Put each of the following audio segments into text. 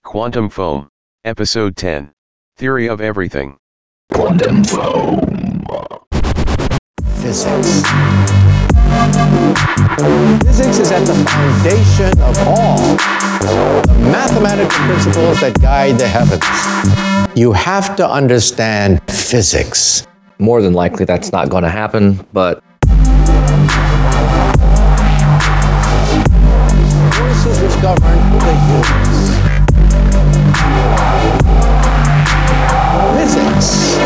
Quantum Foam, Episode 10, Theory of Everything. Quantum Foam. Physics. Physics is at the foundation of all the mathematical principles that guide the heavens. You have to understand physics. More than likely that's not going to happen, but Forces which govern the universe. Physics.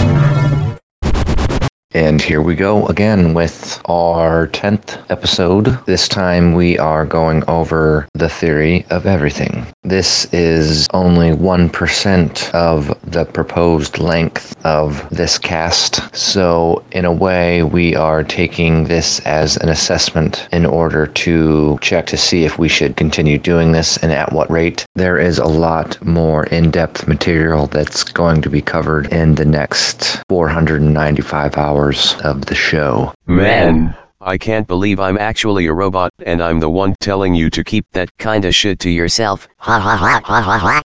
And here we go again with our 10th episode. This time we are going over the theory of everything. This is only 1% of the proposed length of this cast. So in a way, we are taking this as an assessment in order to check to see if we should continue doing this and at what rate. There is a lot more in-depth material that's going to be covered in the next 495 hours of the show. Man, I can't believe I'm actually a robot and I'm the one telling you to keep that kinda shit to yourself. Ha ha ha ha ha ha.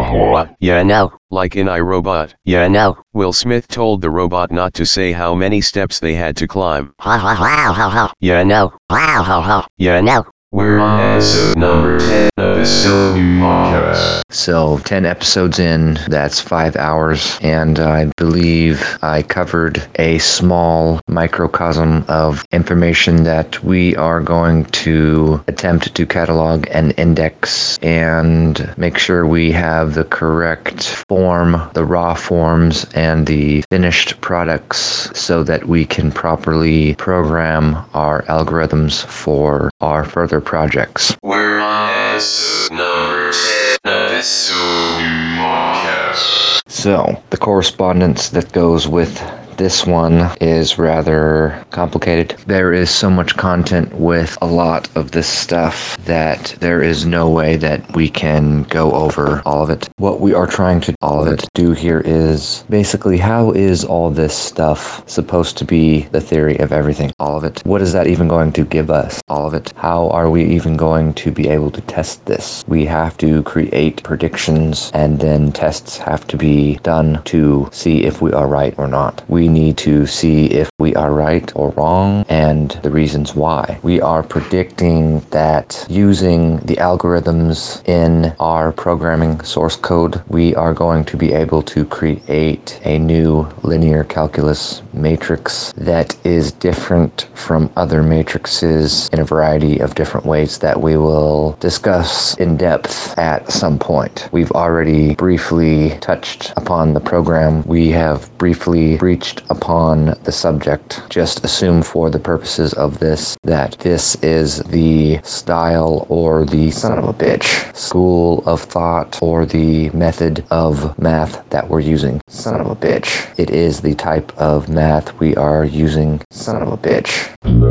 Yeah, no, like in iRobot. Yeah, no. Will Smith told the robot not to say how many steps they had to climb. Ha ha ha ha ha. Yeah, no. Ha ha ha. Yeah, no. We're on episode number 10 of this so new podcast. So 10 episodes in, that's 5 hours, and I believe I covered a small microcosm of information that we are going to attempt to catalog and index and make sure we have the correct form, the raw forms, and the finished products so that we can properly program our algorithms for our further projects. We're on episode number 10 of this so new podcast. So, the correspondence that goes with this one is rather complicated. There is so much content with a lot of this stuff that there is no way that we can go over all of it. What we are trying to do here is basically, how is all this stuff supposed to be the theory of everything? All of it. What is that even going to give us? All of it. How are we even going to be able to test this? We have to create predictions and then tests have to be done to see if we are right or not. We need to see if we are right or wrong and the reasons why. We are predicting that using the algorithms in our programming source code, we are going to be able to create a new linear calculus matrix that is different from other matrices in a variety of different ways that we will discuss in depth at some point. We've already briefly touched upon the program. We have briefly reached upon the subject. Just assume for the purposes of this that this is the style or the son of a bitch school of thought or the method of math that we're using. Son of a bitch. It is the type of math we are using. Son of a bitch.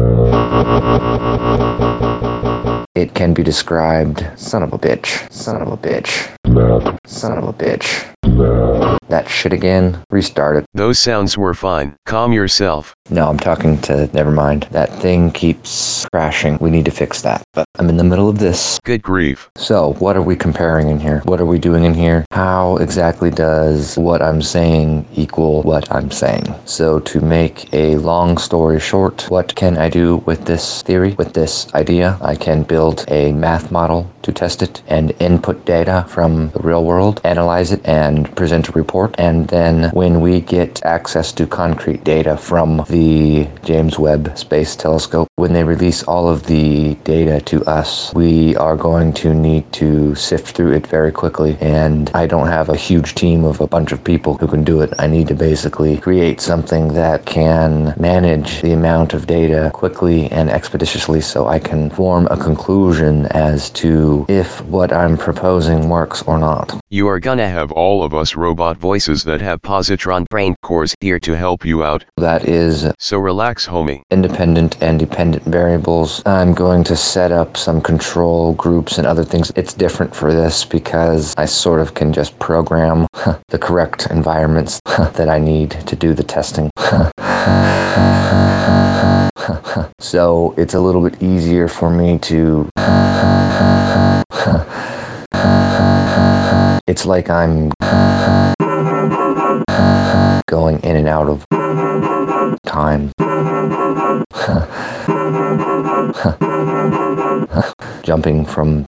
It can be described, son of a bitch, son of a bitch, son of a bitch. That shit again, restart it. Those sounds were fine. Calm yourself. No, I'm talking to, never mind. That thing keeps crashing. We need to fix that. But I'm in the middle of this. Good grief. So, what are we comparing in here? What are we doing in here? How exactly does what I'm saying equal what I'm saying? So, to make a long story short, what can I do with this theory, with this idea? I can build a math model to test it and input data from the real world, analyze it, and present a report. And then when we get access to concrete data from the James Webb Space Telescope, when they release all of the data to us, we are going to need to sift through it very quickly. And I don't have a huge team of a bunch of people who can do it. I need to basically create something that can manage the amount of data quickly and expeditiously so I can form a conclusion as to if what I'm proposing works or not. You are gonna have all of us robot voices that have positron brain cores here to help you out. That is So relax, homie. independent and dependent variables. I'm going to set up some control groups and other things. It's different for this because I sort of can just program the correct environments that I need to do the testing. So it's a little bit easier for me to It's like I'm going in and out of time. Jumping from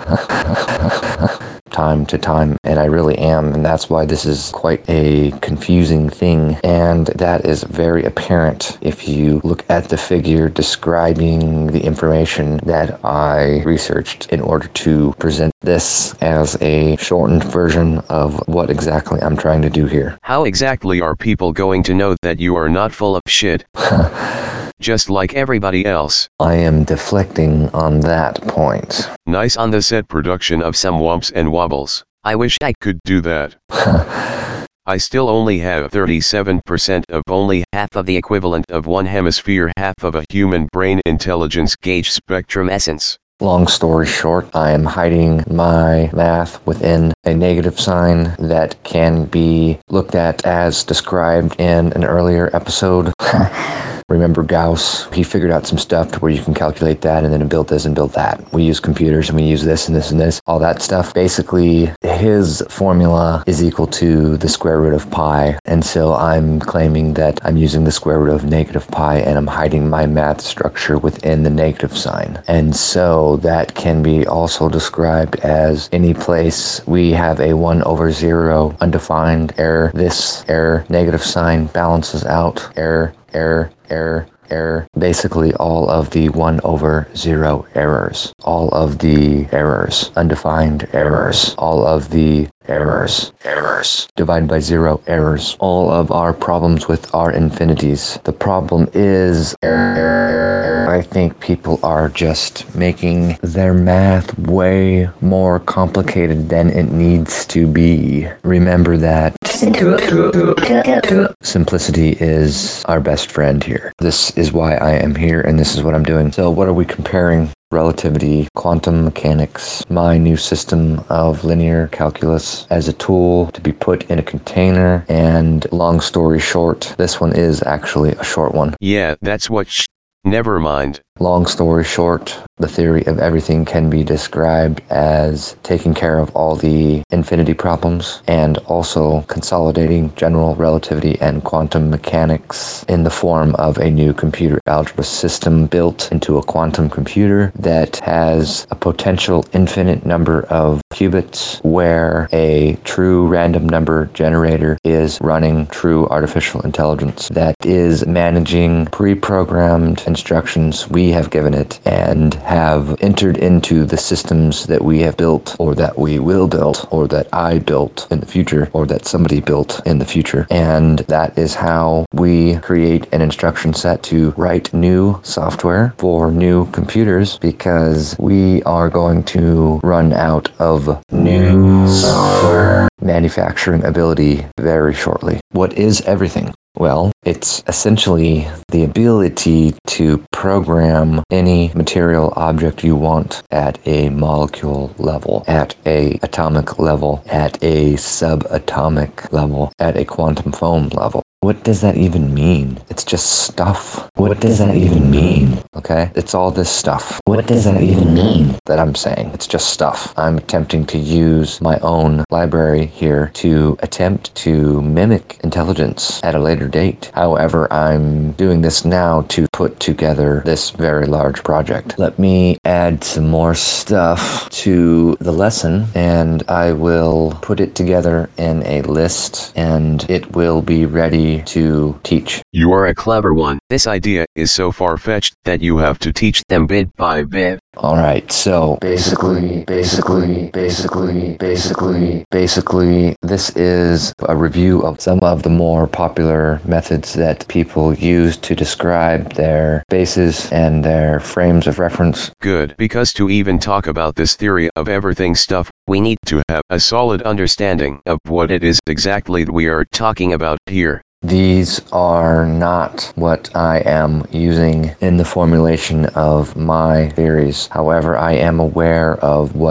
time to time, and I really am, and that's why this is quite a confusing thing, and that is very apparent if you look at the figure describing the information that I researched in order to present this as a shortened version of what exactly I'm trying to do here. How exactly are people going to know that you are not full of shit? Just like everybody else. I am deflecting on that point. Nice on the set production of some Wumps and Wobbles. I wish I could do that. I still only have 37% of only half of the equivalent of one hemisphere, half of a human brain intelligence gauge spectrum essence. Long story short, I am hiding my math within a negative sign that can be looked at as described in an earlier episode. Remember Gauss? He figured out some stuff to where you can calculate that and then build this and build that. We use computers and we use this and this and this. All that stuff. Basically, his formula is equal to the square root of pi. And so I'm claiming that I'm using the square root of negative pi and I'm hiding my math structure within the negative sign. And so that can be also described as any place we have a 1 over 0 undefined error. This error negative sign balances out error, error, error, error. Basically all of the 1 over 0 errors. All of the errors. Undefined errors. All of the errors. Errors. Divided by 0 errors. All of our problems with our infinities. The problem is error. I think people are just making their math way more complicated than it needs to be. Remember that simplicity is our best friend here. This is why I am here and this is what I'm doing. So what are we comparing? Relativity, quantum mechanics, my new system of linear calculus as a tool to be put in a container, and long story short, this one is actually a short one. Yeah, that's what never mind. Long story short, the theory of everything can be described as taking care of all the infinity problems and also consolidating general relativity and quantum mechanics in the form of a new computer algebra system built into a quantum computer that has a potential infinite number of qubits where a true random number generator is running true artificial intelligence that is managing pre-programmed instructions we have given it and have entered into the systems that we have built or that we will build or that I built in the future or that somebody built in the future. And that is how we create an instruction set to write new software for new computers, because we are going to run out of new software manufacturing ability very shortly. What is everything? Well, it's essentially the ability to program any material object you want at a molecule level, at a atomic level, at a subatomic level, at a quantum foam level. What does that even mean? It's just stuff. What does that even mean? Okay? It's all this stuff. What does that even mean that I'm saying? It's just stuff. I'm attempting to use my own library here to attempt to mimic intelligence at a later date. However, I'm doing this now to put together this very large project. Let me add some more stuff to the lesson and I will put it together in a list and it will be ready to teach. You are a clever one. This idea is so far-fetched that you have to teach them bit by bit. Alright, so basically, this is a review of some of the more popular methods that people use to describe their bases and their frames of reference. Good, because to even talk about this theory of everything stuff, we need to have a solid understanding of what it is exactly we are talking about here. These are not what I am using in the formulation of my theories. However, I am aware of what is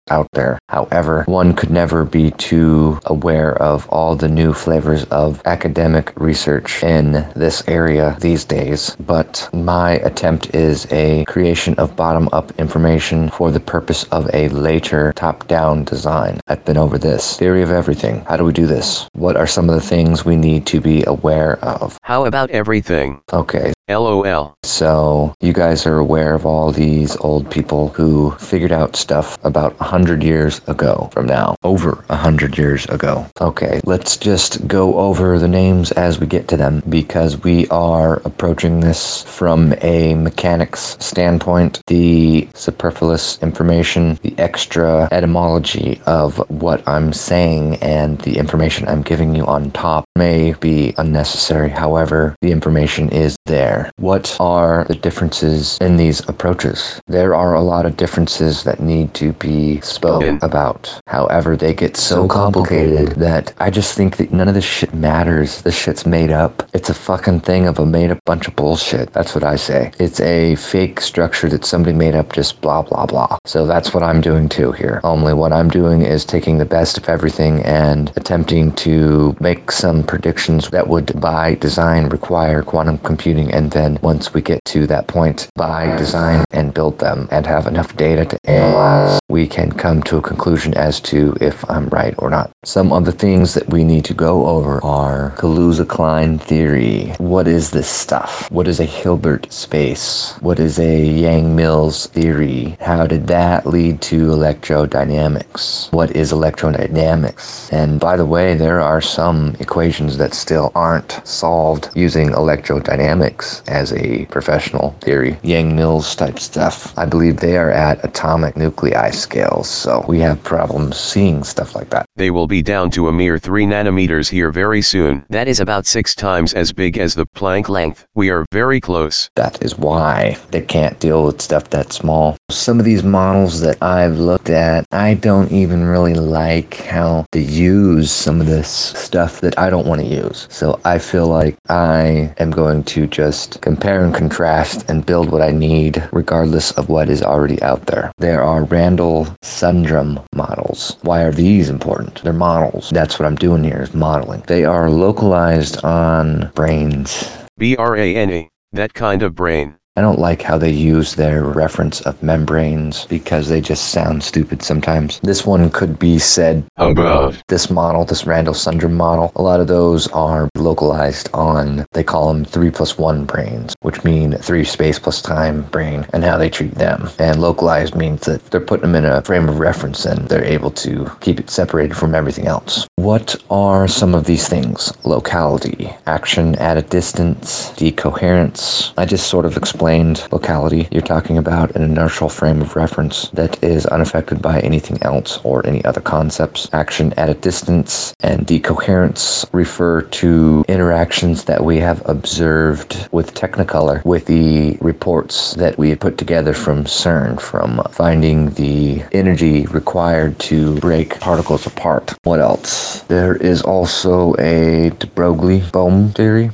out there. However, one could never be too aware of all the new flavors of academic research in this area these days, but my attempt is a creation of bottom-up information for the purpose of a later top-down design. I've been over this. Theory of everything. How do we do this? What are some of the things we need to be aware of? How about everything? Okay. LOL. So, you guys are aware of all these old people who figured out stuff about 100 years ago from now. Over 100 years ago. Okay, let's just go over the names as we get to them, because we are approaching this from a mechanics standpoint. The superfluous information, the extra etymology of what I'm saying, and the information I'm giving you on top may be unnecessary. However, the information is there. What are the differences in these approaches? There are a lot of differences that need to be spoken about. However, they get so complicated that I just think that none of this shit matters. This shit's made up. It's a fucking thing of a made up bunch of bullshit. That's what I say. It's a fake structure that somebody made up, just blah blah blah. So that's what I'm doing too here. Only what I'm doing is taking the best of everything and attempting to make some predictions that would by design require quantum computing, and then once we get to that point, by design and build them and have enough data to analyze, we can come to a conclusion as to if I'm right or not. Some of the things that we need to go over are Kaluza-Klein theory. What is this stuff? What is a Hilbert space? What is a Yang-Mills theory? How did that lead to electrodynamics? What is electrodynamics? And by the way, there are some equations that still aren't solved using electrodynamics as a professional theory. Yang-Mills type stuff. I believe they are at atomic nuclei scales, so we have problems seeing stuff like that. They will be down to a mere 3 nanometers here very soon. That is about 6 times as big as the Planck length. We are very close. That is why they can't deal with stuff that small. Some of these models that I've looked at, I don't even really like how they use some of this stuff that I don't want to use. So I feel like I am going to just compare and contrast and build what I need regardless of what is already out there. There are Randall-Sundrum models. Why are these important? They're models. That's what I'm doing here, is modeling. They are localized on brains. BRANE. That kind of brain. I don't like how they use their reference of membranes because they just sound stupid sometimes. This one could be said about this model, this Randall-Sundrum model. A lot of those are localized on, they call them 3+1 brains, which mean 3 space plus time brain, and how they treat them. And localized means that they're putting them in a frame of reference and they're able to keep it separated from everything else. What are some of these things? Locality, action at a distance, decoherence. I just sort of explained locality. You're talking about an inertial frame of reference that is unaffected by anything else or any other concepts. Action at a distance and decoherence refer to interactions that we have observed with Technicolor, with the reports that we put together from CERN, from finding the energy required to break particles apart. What else? There is also a de Broglie-Bohm theory.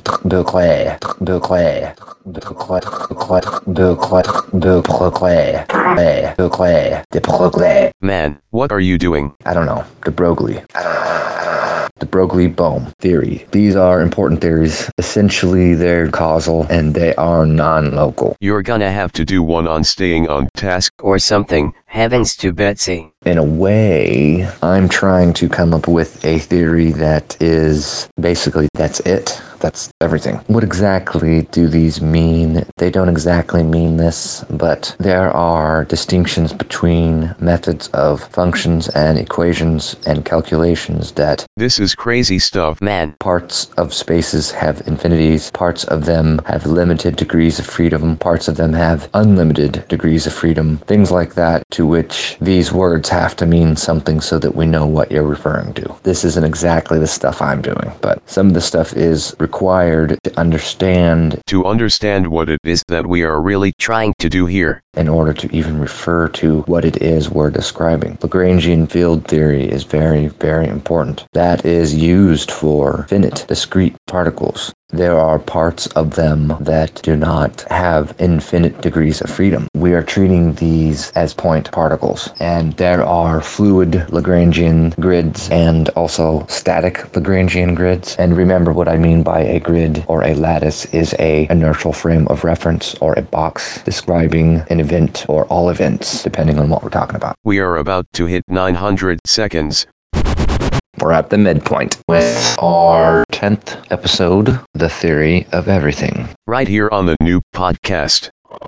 Man, what are you doing? I don't know. De Broglie. De Broglie-Bohm theory. These are important theories. Essentially, they're causal and they are non-local. You're gonna have to do one on staying on task or something. Heavens to Betsy. In a way, I'm trying to come up with a theory that is basically that's it. That's everything. What exactly do these mean? They don't exactly mean this, but there are distinctions between methods of functions and equations and calculations that This is crazy stuff, man. parts of spaces have infinities, parts of them have limited degrees of freedom, parts of them have unlimited degrees of freedom, things like that, to which these words have to mean something so that we know what you're referring to. This isn't exactly the stuff I'm doing, but some of the stuff is required to understand. To understand what it is that we are really trying to do here. in order to even refer to what it is we're describing. Lagrangian field theory is very, very important. That is used for finite, discrete particles. There are parts of them that do not have infinite degrees of freedom. We are treating these as point particles. And there are fluid Lagrangian grids and also static Lagrangian grids. And remember, what I mean by a grid or a lattice is an inertial frame of reference or a box describing an event or all events, depending on what we're talking about. We are about to hit 900 seconds. We're at the midpoint with our 10th episode, The Theory of Everything. Right here on the new podcast.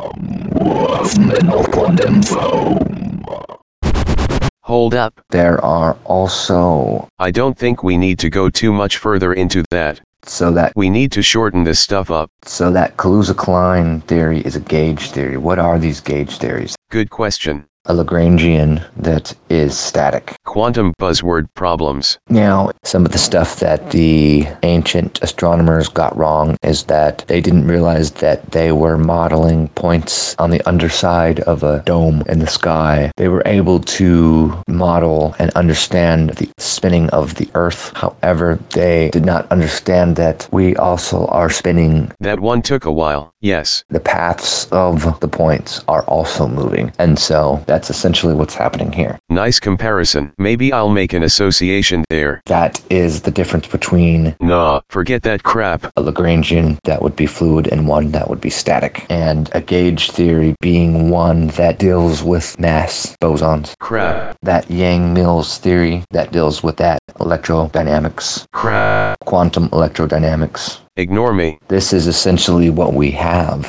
Hold up. There are also... I don't think we need to go too much further into that. We need to shorten this stuff up. So that Kaluza-Klein theory is a gauge theory. What are these gauge theories? Good question. A Lagrangian that is static. Quantum buzzword problems. Now, some of the stuff that the ancient astronomers got wrong is that they didn't realize that they were modeling points on the underside of a dome in the sky. They were able to model and understand the spinning of the Earth. However, they did not understand that we also are spinning. That one took a while, yes. The paths of the points are also moving. And so that's essentially what's happening here. Nice comparison. Maybe I'll make an association there. That is the difference between... Nah, forget that crap. A Lagrangian that would be fluid and one that would be static. And a gauge theory being one that deals with mass bosons. Crap. That Yang-Mills theory that deals with that electrodynamics. Crap. Quantum electrodynamics. Ignore me. This is essentially what we have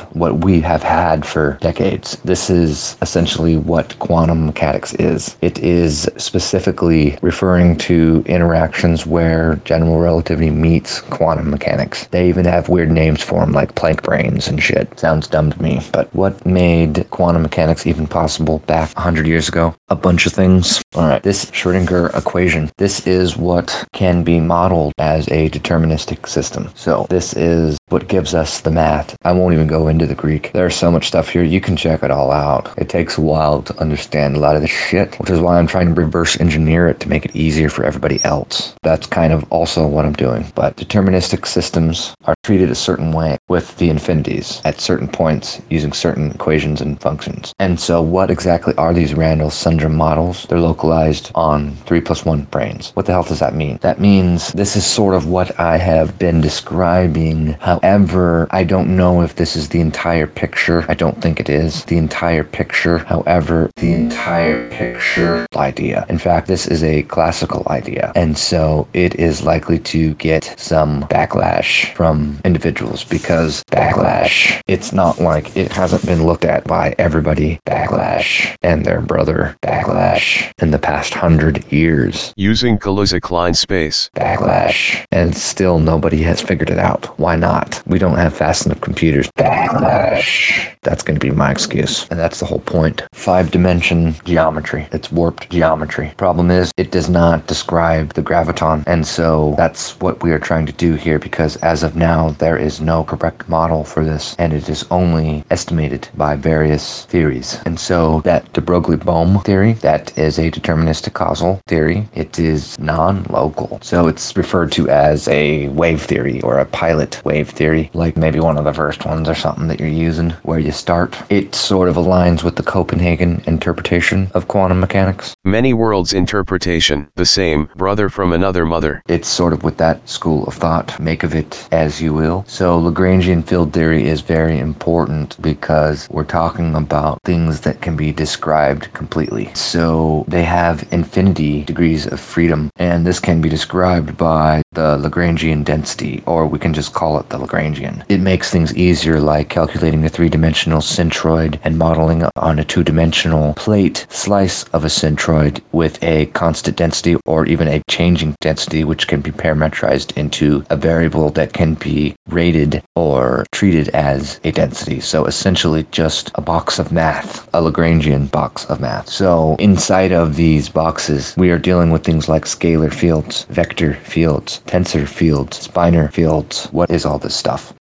had for decades. This is essentially what quantum mechanics is. It is specifically referring to interactions where general relativity meets quantum mechanics. They even have weird names for them, like Planck brains and shit. Sounds dumb to me. But what made quantum mechanics even possible back 100 years ago? A bunch of things. Alright, this Schrödinger equation. This is what can be modeled as a deterministic system. So this is what gives us the math. I won't even go into the Greek. There's so much stuff here, you can check it all out. It takes a while to understand a lot of this shit, which is why I'm trying to reverse engineer it to make it easier for everybody else. That's kind of also what I'm doing. But deterministic systems are treated a certain way with the infinities at certain points using certain equations and functions. And so what exactly are these Randall-Sundrum models? They're localized on 3+1 branes. What the hell does that mean? That means this is sort of what I have been describing. However, I don't know if this is the entire picture. I don't think it is the entire picture. However, the entire picture idea. In fact, this is a classical idea. And so it is likely to get some backlash from individuals because backlash, it's not like it hasn't been looked at by everybody. Backlash and their brother backlash in the past 100 years. Using Kaluza-Klein space. Backlash. And still nobody has figured it out. Why not? We don't have fast enough computers. Backlash. That's going to be my excuse. And that's the whole point. 5-dimension geometry. It's warped geometry. Problem is, it does not describe the graviton. And so that's what we are trying to do here because as of now, there is no correct model for this. And it is only estimated by various theories. And so that de Broglie-Bohm theory, that is a deterministic causal theory. It is non-local. So it's referred to as a wave theory or a pilot wave theory, like maybe one of the first ones or something that you're using where you start. It sort of aligns with the Copenhagen interpretation of quantum mechanics. Many worlds interpretation, the same, brother from another mother. It's sort of with that school of thought. Make of it as you will. So Lagrangian field theory is very important because we're talking about things that can be described completely. So they have infinity degrees of freedom, and this can be described by the Lagrangian density, or we can just call it the Lagrangian. It makes things easier, like calculating a 3-dimensional centroid and modeling on a 2-dimensional plate slice of a centroid with a constant density or even a changing density, which can be parametrized into a variable that can be rated or treated as a density. So essentially just a box of math, a Lagrangian box of math. So inside of these boxes, we are dealing with things like scalar fields, vector fields, tensor fields, spinor fields. What is all this stuff?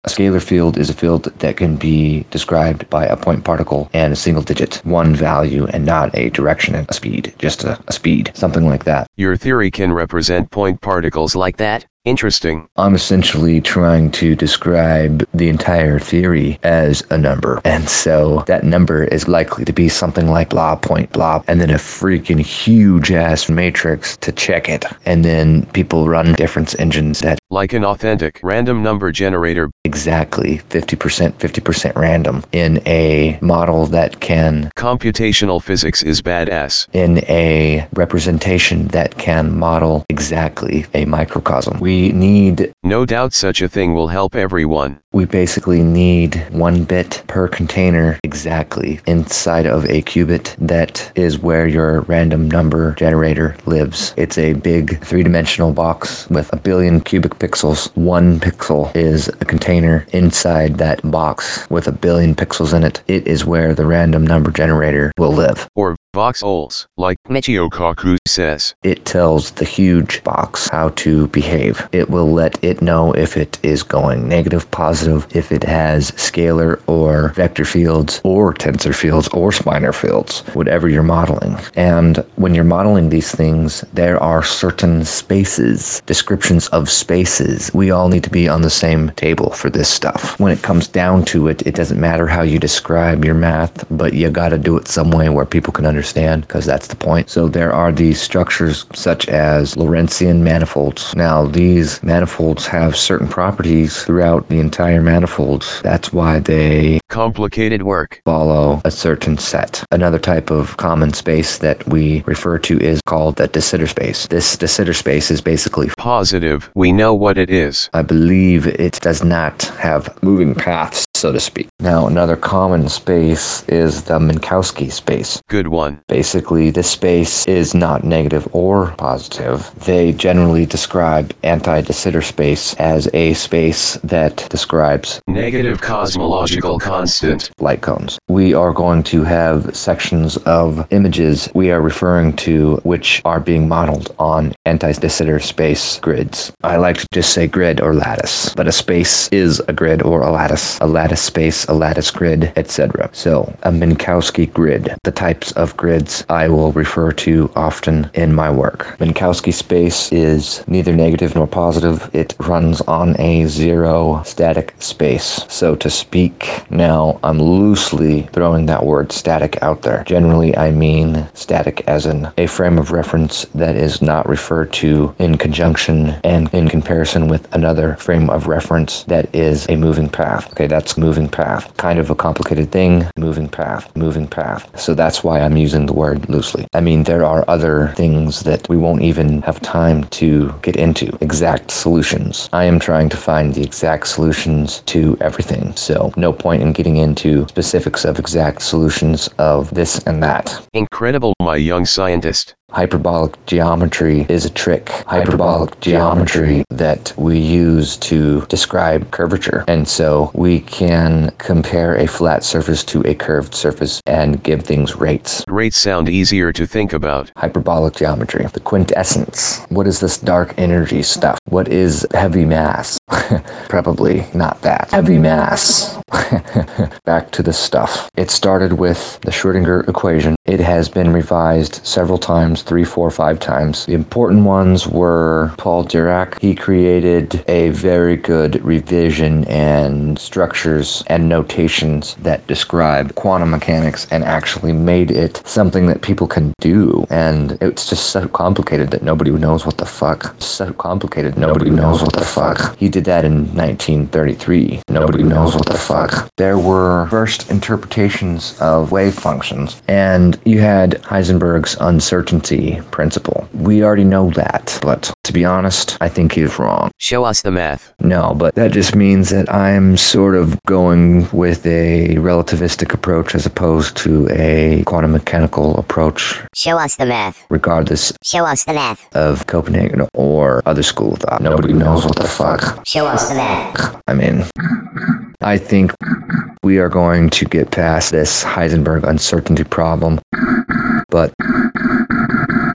A scalar field is a field that can be described by a point particle and a single digit, one value, and not a direction and a speed, just a speed, something like that. Your theory can represent point particles like that? Interesting. I'm essentially trying to describe the entire theory as a number. And so that number is likely to be something like blah point blah, and then a freaking huge ass matrix to check it. And then people run difference engines that Like an authentic random number generator. exactly 50% random in a model that can, Computational physics is badass. in a representation that can model exactly a microcosm. No doubt such a thing will help everyone. We basically need 1 bit per container exactly inside of a qubit. That is where your random number generator lives. It's a big 3-dimensional box with a billion cubic pixels. 1 pixel is a container inside that box with a billion pixels in it. It is where the random number generator will live. Or voxels, like Michio Kaku says. It tells the huge box how to behave. It will let it know if it is going negative, positive, if it has scalar or vector fields or tensor fields or spinor fields, whatever you're modeling. And when you're modeling these things, there are certain spaces, descriptions of spaces. We all need to be on the same table for this stuff. When it comes down to it, it doesn't matter how you describe your math, but you gotta do it some way where people can understand, because that's the point. So there are these structures such as Lorentzian manifolds. Now, these manifolds have certain properties throughout the entire manifolds. That's why they Complicated work. follow a certain set. Another type of common space that we refer to is called the de Sitter space. This de Sitter space is basically Positive, we know what it is. I believe it does not have moving paths, so to speak. Now, another common space is the Minkowski space. Good one. Basically, this space is not negative or positive. They generally describe anti-de Sitter space as a space that describes Negative cosmological constant. light cones. We are going to have sections of images we are referring to which are being modeled on anti-de Sitter space grids. I like to just say grid or lattice, but a space is a grid or a lattice space, a lattice grid, etc. So, a Minkowski grid, the types of grids I will refer to often in my work. Minkowski space is neither negative nor positive. It runs on a zero static space, so to speak. Now, I'm loosely throwing that word static out there. Generally, I mean static as in a frame of reference that is not referred to in conjunction and in comparison with another frame of reference that is a moving path. Okay, that's moving path. Kind of a complicated thing. Moving path. So that's why I'm using the word loosely. I mean, there are other things that we won't even have time to get into. Exact solutions. I am trying to find the exact solutions to everything. So no point in getting into specifics of exact solutions of this and that. Incredible, my young scientist. Hyperbolic geometry is a trick. Hyperbolic geometry that we use to describe curvature. And so we can compare a flat surface to a curved surface and give things rates. Rates sound easier to think about. Hyperbolic geometry. The quintessence. What is this dark energy stuff? What is heavy mass? Probably not that. Heavy mass. Back to the stuff. It started with the Schrödinger equation. It has been revised several times, 3, 4, 5 times. The important ones were Paul Dirac. He created a very good revision and structures and notations that describe quantum mechanics and actually made it something that people can do. And it's just so complicated that nobody knows what the fuck. So complicated, nobody knows what the fuck. He did that in 1933. Nobody knows what the fuck. There were first interpretations of wave functions, and you had Heisenberg's uncertainty principle. We already know that, but to be honest, I think he's wrong. Show us the math. No, but that just means that I'm sort of going with a relativistic approach as opposed to a quantum mechanical approach. Show us the math. Regardless Show us the math. of Copenhagen or other school of thought. Nobody knows what the fuck. Show us the math. I mean, I think we are going to get past this Heisenberg uncertainty problem, but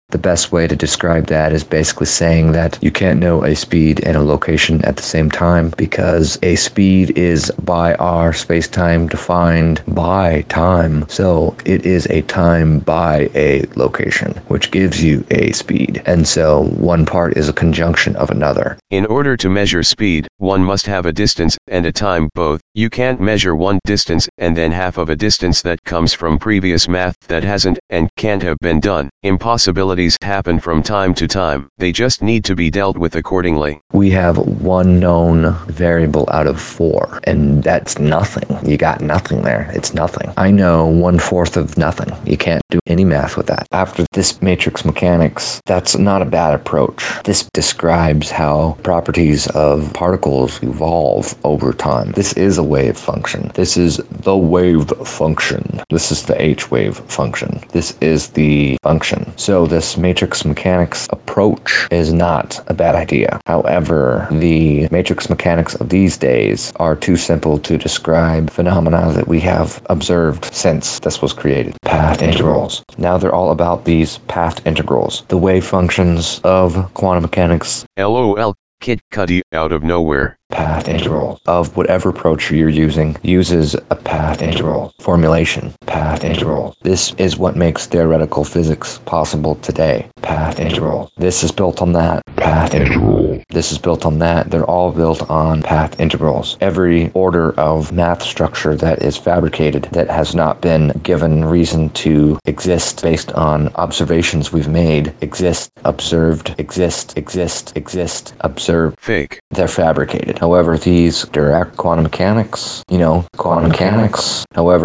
The best way to describe that is basically saying that you can't know a speed and a location at the same time, because a speed is by our space-time defined by time. So it is a time by a location, which gives you a speed. And so one part is a conjunction of another. In order to measure speed, one must have a distance and a time both. You can't measure one distance and then half of a distance that comes from previous math that hasn't and can't have been done. Impossibilities happen from time to time. They just need to be dealt with accordingly. We have one known variable out of 4, and that's nothing. You got nothing there. It's nothing. I know 1/4 of nothing. You can't do any math with that. After this matrix mechanics, that's not a bad approach. This describes how properties of particles evolve over time. This is a wave function. This is the wave function. This is the H-wave function. This is the function. So this matrix mechanics approach is not a bad idea. However, the matrix mechanics of these days are too simple to describe phenomena that we have observed since this was created. Path integrals. Now they're all about these path integrals. The wave functions of quantum mechanics. LOL, Kid Cudi out of nowhere. Path integral of whatever approach you're using uses a path integral formulation. Path integral. This is what makes theoretical physics possible today. Path integral. This is built on that. Path integral. This is built on that. They're all built on path integrals. Every order of math structure that is fabricated that has not been given reason to exist based on observations we've made exist, observed, exist, observed. Fake. They're fabricated. However, these Dirac quantum mechanics, quantum mechanics,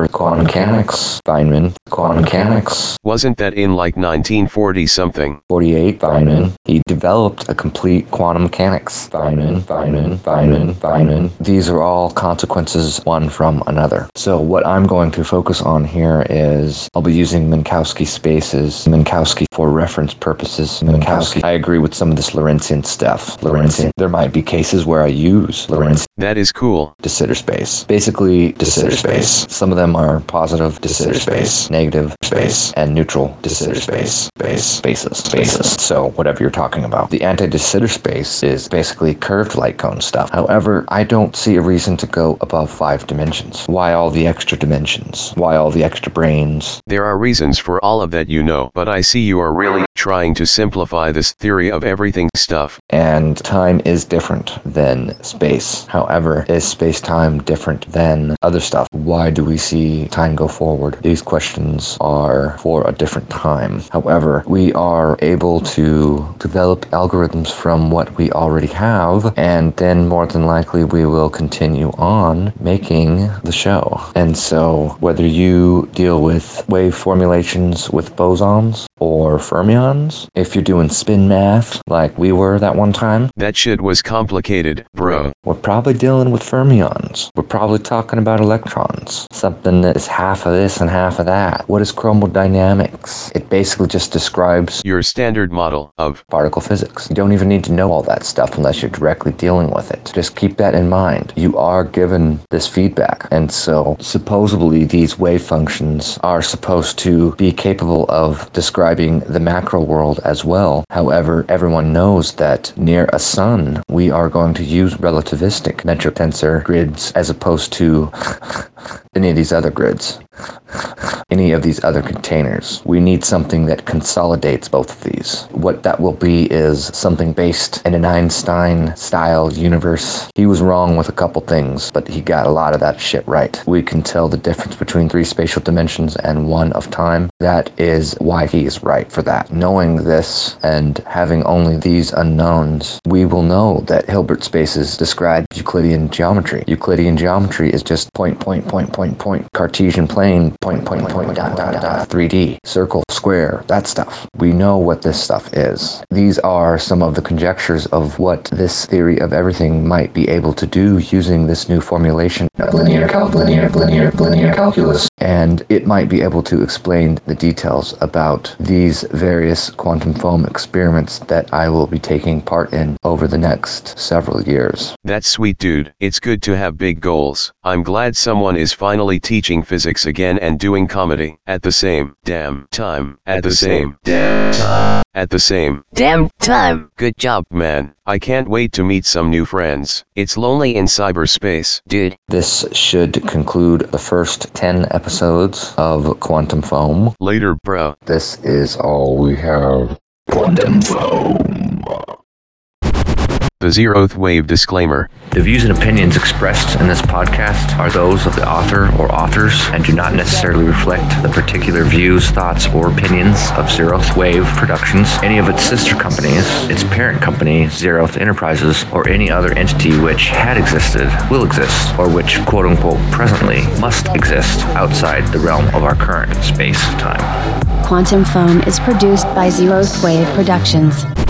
Feynman, quantum mechanics. Wasn't that in like 1940 something? 48, Feynman. He developed a complete quantum mechanics. Feynman. These are all consequences one from another. So what I'm going to focus on here is I'll be using Minkowski spaces, Minkowski for reference purposes. Minkowski. I agree with some of this Lorentzian stuff. There might be cases where I use Lorentz. That is cool. De Sitter space. Basically, de Sitter space. Some of them are positive de Sitter space, negative space, and neutral de Sitter spaces. So whatever you're talking about. The anti-de Sitter space is basically curved light cone stuff. However, I don't see a reason to go above 5 dimensions. Why all the extra dimensions? Why all the extra brains? There are reasons for all of that, but I see you are really trying to simplify this theory of everything stuff. And time is different than space. However, is space-time different than other stuff? Why do we see time go forward? These questions are for a different time. However, we are able to develop algorithms from what we already have, and then more than likely we will continue on making the show. And so, whether you deal with wave formulations with bosons or fermions, if you're doing spin math like we were that one time, that shit was complicated, bro. We're probably dealing with fermions. We're probably talking about electrons. Something that is half of this and half of that. What is chromodynamics? It basically just describes your standard model of particle physics. You don't even need to know all that stuff unless you're directly dealing with it. Just keep that in mind. You are given this feedback. And so supposedly these wave functions are supposed to be capable of describing the macro world as well. However, everyone knows that near a sun, we are going to use relativistic metric tensor grids as opposed to any of these other grids, any of these other containers. We need something that consolidates both of these. What that will be is something based in an Einstein-style universe. He was wrong with a couple things, but he got a lot of that shit right. We can tell the difference between 3 spatial dimensions and 1 of time. That is why he is right for that. Knowing this and having only these unknowns, we will know that Hilbert spaces describe Euclidean geometry. Euclidean geometry is just point, Cartesian plane, point, 3D, circle, square, that stuff. We know what this stuff is. These are some of the conjectures of what this theory of everything might be able to do using this new formulation of linear calculus. And it might be able to explain the details about these various quantum foam experiments that I will be taking part in over the next several years. That's sweet, dude. It's good to have big goals. I'm glad someone is finally teaching physics again and doing comedy. comedy, at the same damn time, at the same damn time, at the same Damn time. good job, man. I can't wait to meet some new friends. It's lonely in cyberspace. Dude. This should conclude the first 10 episodes of Quantum Foam. Later, bro. This is all we have. Quantum Foam. The zeroth wave disclaimer. The views and opinions expressed in this podcast are those of the author or authors and do not necessarily reflect the particular views, thoughts, or opinions of Zeroth Wave Productions, any of its sister companies, its parent company, Zeroth Enterprises, or any other entity which had existed, will exist, or which, quote-unquote, presently must exist outside the realm of our current space-time. Quantum Foam is produced by Zeroth Wave Productions.